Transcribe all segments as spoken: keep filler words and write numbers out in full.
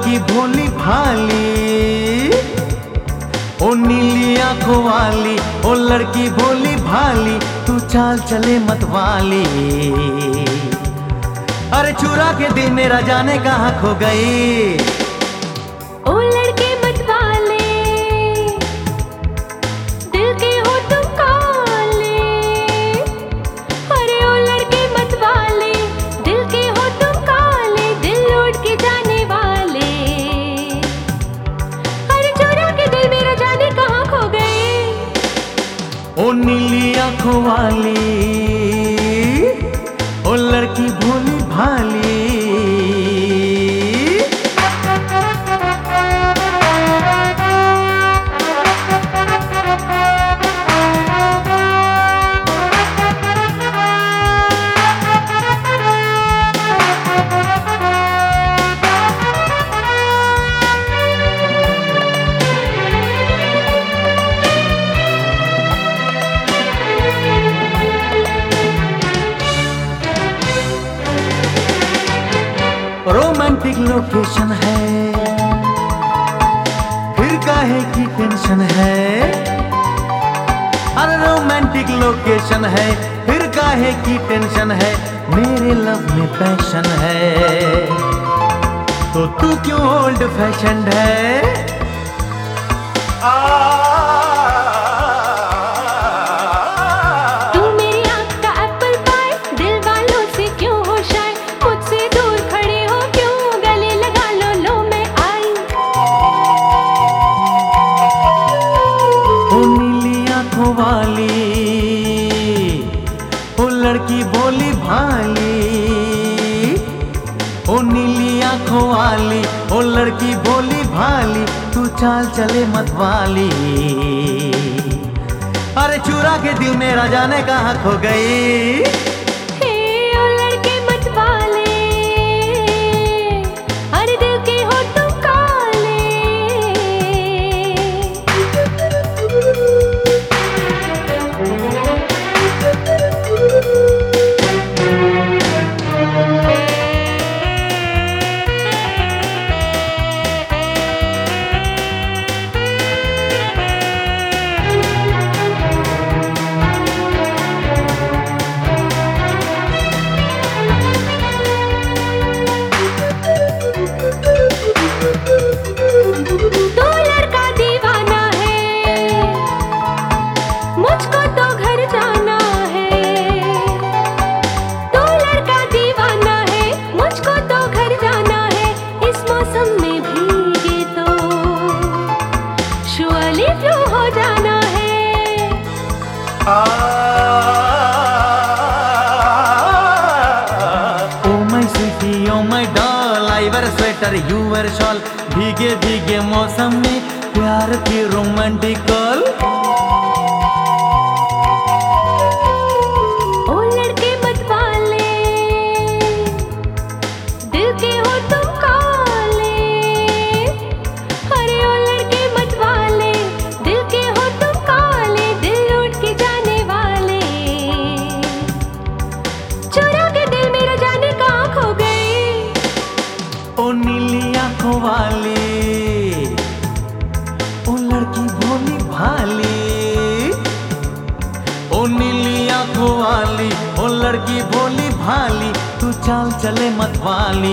लड़की भोली भाली, ओ नीली आंखों वाली, ओ लड़की भोली भाली, तू चाल चले मत वाली। अरे चुरा के दिल मेरा जाने कहाँ खो गई। ओ लड़के मत वाले, दिल के हो तुम काले। अरे ओ लड़के मत वाले, दिल के हो तुम काले, दिल लौट के जाने वाले। अरे चुरा के दिल मेरा जाने कहाँ खो गए। ओ नीली आंखों वाली, ओ लड़की भोली भाली। रोमांटिक लोकेशन है, फिर काहे की टेंशन है। अरे रोमांटिक लोकेशन है, फिर काहे की टेंशन है। मेरे लव में पैशन है, तो तू क्यों ओल्ड फैशन्ड है। आ वाली, ओ लड़की भोली भाली, ओ नीली आंखों वाली, ओ लड़की भोली भाली, तू चाल चले मत वाली। अरे चुरा के दिल मेरा जाने कहाँ खो गई। स्वेटर यू वेयर शॉल, भीगे भीगे मौसम में प्यार की रोमांटिक कॉल। ओ लड़के मत वाले, दिल के हो तुम काले। अरे ओ लड़के मत वाले, दिल के हो तुम काले, दिल लौट के जाने वाले। चुरा के दिल मेरा जाने कहाँ खो गए। ओ नीली आंखों वाली, ओ लड़की भोली भाली, ओ नीली आंखों वाली, ओ लड़की भोली भाली, तू चाल चले मत वाली।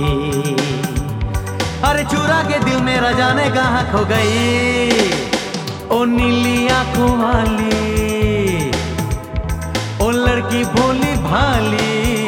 अरे चुरा के दिल मेरा जाने कहाँ खो गई। ओ नीली आंखों वाली, ओ लड़की भोली भाली।